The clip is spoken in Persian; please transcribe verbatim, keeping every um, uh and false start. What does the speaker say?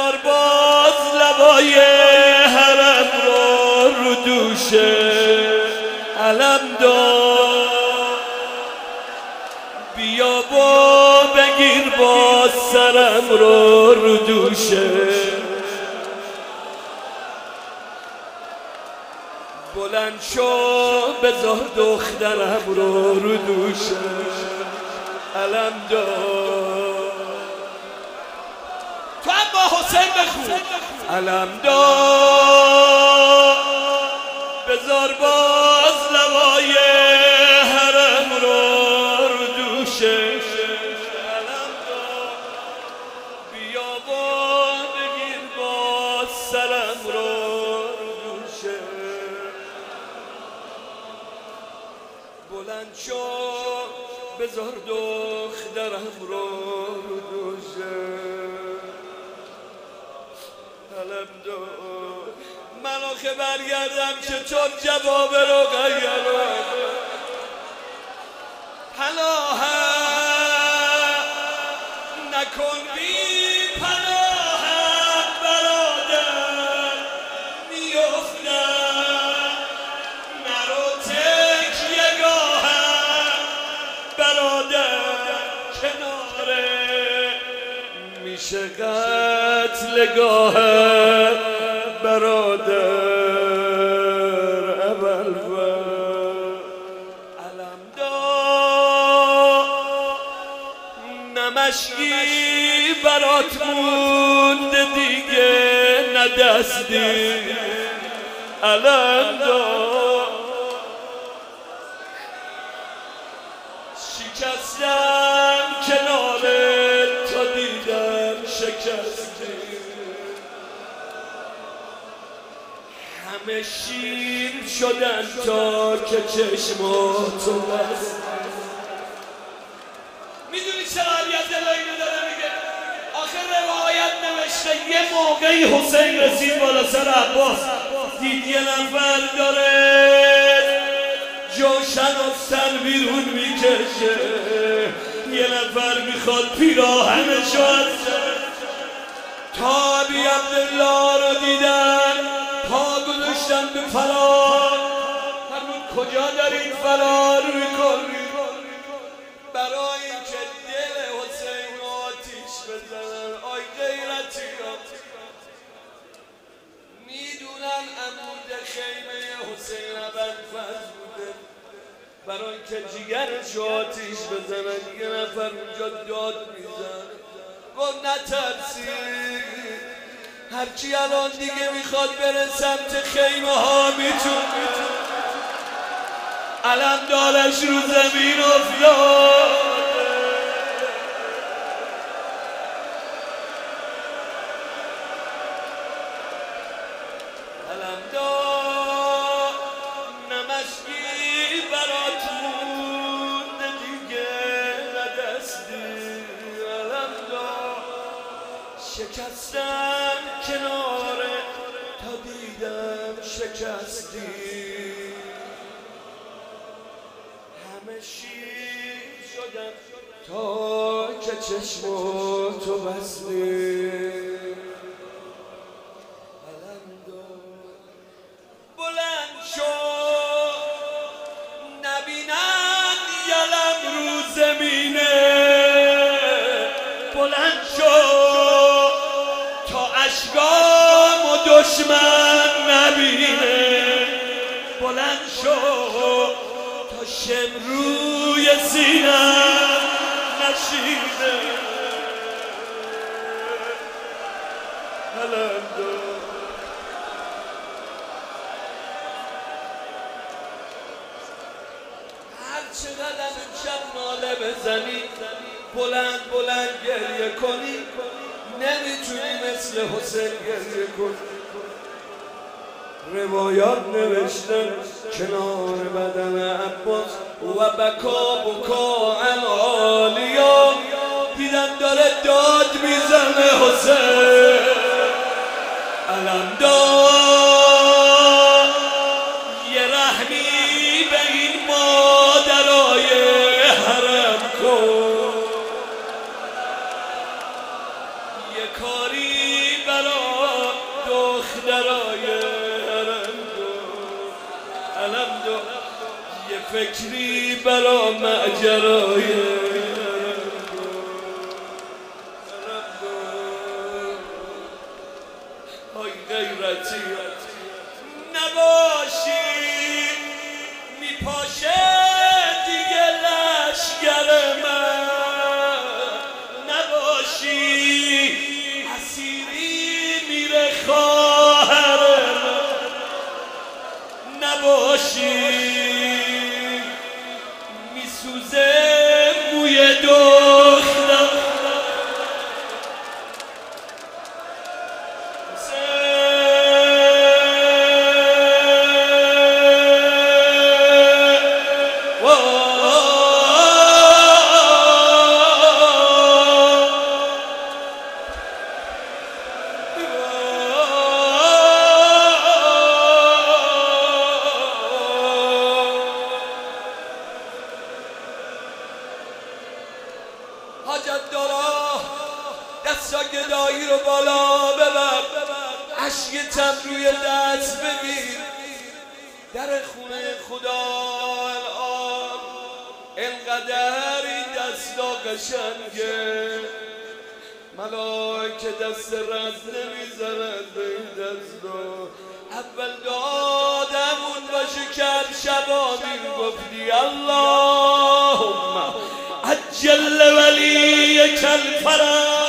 بذار باز لبای حرم رو رو دوشه علم دار، بیا با بگیر باز سرم رو رو دوشه، بلند شو بذار دخترم رو رو دوشه علم دار. تو هم با حسین بخون علم دار، بذار باز لبای حرم رو رو دوشه علم دار، بیا با بگیر باز سرم رو رو دوشه، بلند شو بذار دخترم رو رو دوشه علم دار. من آخه برگردم چطور جواب رو غیرم، پناهم نکن بی پناهم برادر، میافتم نرو تکیه گاهم برادر، کناره میشه قتل گاهم برادر، ابوالفضل علم دار، نمشکی برات مونده دیگه نه دستی علم دار، شکستم کنار تا دیدم شکستی، همه شیر شدن تا که چشماتو بست. میدونی چرا علی عبدالله اینو داره میگه؟ آخه روایت نوشته یه موقعی حسین رسید بالا سر عباس، دید یه نفر داره جوشن و سر بیرون میکشه، یه نفر میخواد پیراهنشو از سر. تا ابی عبدالله رو دیدن پا گذاشتن به فرار، همون کجا دارید فرار میکنید؟ برای اینکه دل حسین رو آتیش بزنن. آی غیرتی ها میدونن عمود خیمه حسین ابوالفضل بوده، برای اینکه جیگرش رو آتیش بزنن یه نفر اونجا داد میزن، گفت نترسید، هرچی الان دیگه میخواد بره سمت خیمه ها میتونه. علم دارش رو زمین افتاد، علم دار، نمشکی برات مونده دیگه ندستی علم دار، شکستم کناره تا دیدم شکستی، همه شیر شدن تا که چشماتو بستی علم دار. بلند شو نبینن یلم رو زمینه، بلند شو تا اشکام و دشمن نبینه، بلند شو تا شم روی سینم نشینه علم دار. هر چقدر امشب ناله بزنی، بلند بلند گریه کنی، نمیتونی مثل حسین گریه کنی. روایات نوشتن کنار بدن عباس و بکا بکا عالیا، دیدن داره داد میزنه حسین علم دار، یه رحمی به این مادرای حرم کن، یه کاری بر علم دو یه فکری برا ماجرای های غیرتی نباشی میپاشه دیگه لشگر من نباشی اسیری میره خواهر من نباشی میسوزه موی دختر حاجت دارا دستا گدایی رو بالا ببر عشقتم روی دست بگیر در خونه خدا الان انقدر این دستا قشنگه ملائکه دست رد نمیزند به این دستا اول دادمون باشه کرد شبابین گفتی اللهم عجل ولیک الفرج